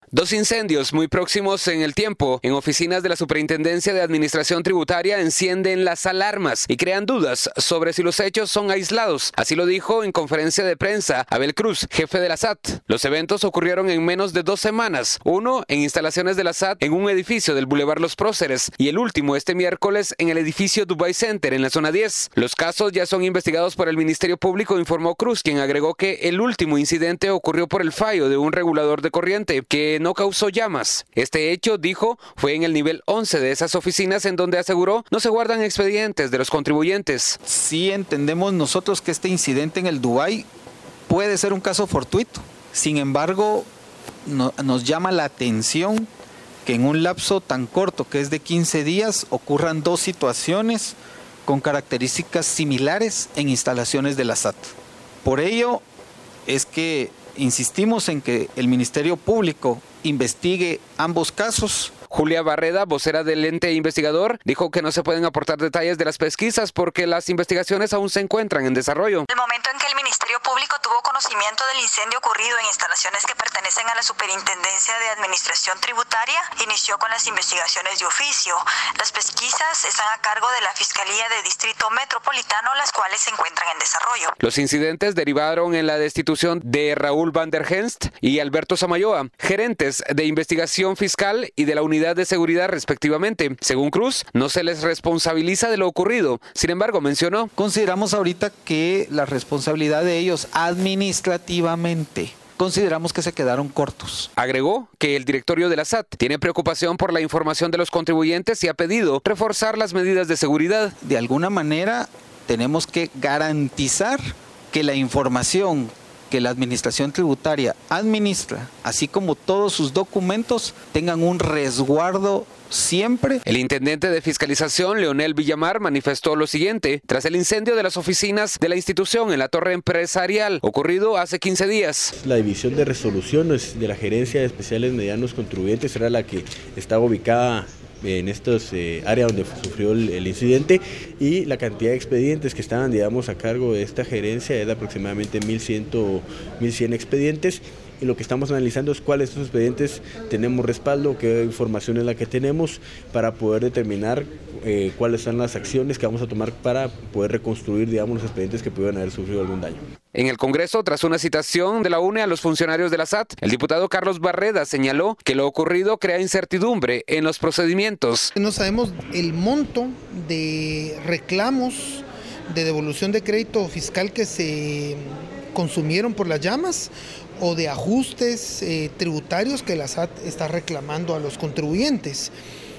Dos incendios muy próximos en el tiempo en oficinas de la Superintendencia de Administración Tributaria encienden las alarmas y crean dudas sobre si los hechos son aislados. Así lo dijo en conferencia de prensa Abel Cruz, jefe de la SAT. Los eventos ocurrieron en menos de 2 semanas, uno en instalaciones de la SAT en un edificio del Boulevard Los Próceres y el último este miércoles en el edificio Dubai Center en la zona 10. Los casos ya son investigados por el Ministerio Público, informó Cruz, quien agregó que el último incidente ocurrió por el fallo de un regulador de corriente que no causó llamas. Este hecho, dijo, fue en el nivel 11 de esas oficinas, en donde aseguró no se guardan expedientes de los contribuyentes. Sí entendemos nosotros que este incidente en el Dubái puede ser un caso fortuito. Sin embargo, nos llama la atención que en un lapso tan corto que es de 15 días ocurran 2 situaciones con características similares en instalaciones de la SAT. Por ello es que insistimos en que el Ministerio Público investigue ambos casos. Julia Barreda, vocera del ente investigador, dijo que no se pueden aportar detalles de las pesquisas porque las investigaciones aún se encuentran en desarrollo. El momento en que el Ministerio Público tuvo conocimiento del incendio ocurrido en instalaciones que pertenecen a la Superintendencia de Administración Tributaria, inició con las investigaciones de oficio. Las pesquisas están a cargo de la Fiscalía de Distrito Metropolitano, las cuales se encuentran en desarrollo. Los incidentes derivaron en la destitución de Raúl Van der Henst y Alberto Samayoa, gerentes de investigación fiscal y de la unidad de seguridad respectivamente. Según Cruz, no se les responsabiliza de lo ocurrido. Sin embargo, mencionó: consideramos ahorita que la responsabilidad de ellos administrativamente, consideramos que se quedaron cortos. Agregó que el directorio de la SAT tiene preocupación por la información de los contribuyentes y ha pedido reforzar las medidas de seguridad. De alguna manera, tenemos que garantizar que la información que la Administración Tributaria administra, así como todos sus documentos, tengan un resguardo siempre. El intendente de fiscalización, Leonel Villamar, manifestó lo siguiente tras el incendio de las oficinas de la institución en la torre empresarial, ocurrido hace 15 días. La división de resoluciones de la Gerencia de Especiales Medianos Contribuyentes era la que estaba ubicada en estos áreas donde sufrió el incidente, y la cantidad de expedientes que estaban, digamos, a cargo de esta gerencia era aproximadamente 1.100 expedientes, y lo que estamos analizando es cuáles de estos expedientes tenemos respaldo, qué información es la que tenemos para poder determinar cuáles son las acciones que vamos a tomar para poder reconstruir, digamos, los expedientes que pudieran haber sufrido algún daño. En el Congreso, tras una citación de la UNE a los funcionarios de la SAT, el diputado Carlos Barreda señaló que lo ocurrido crea incertidumbre en los procedimientos. No sabemos el monto de reclamos de devolución de crédito fiscal que se consumieron por las llamas o de ajustes tributarios que la SAT está reclamando a los contribuyentes.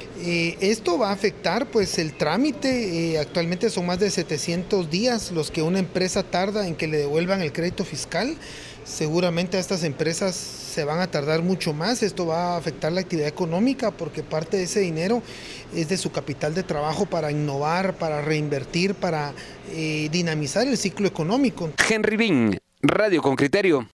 Esto va a afectar pues el trámite. Actualmente son más de 700 días los que una empresa tarda en que le devuelvan el crédito fiscal. Seguramente a estas empresas se van a tardar mucho más. Esto va a afectar la actividad económica porque parte de ese dinero es de su capital de trabajo para innovar, para reinvertir, para dinamizar el ciclo económico. Henry Bin, Radio con Criterio.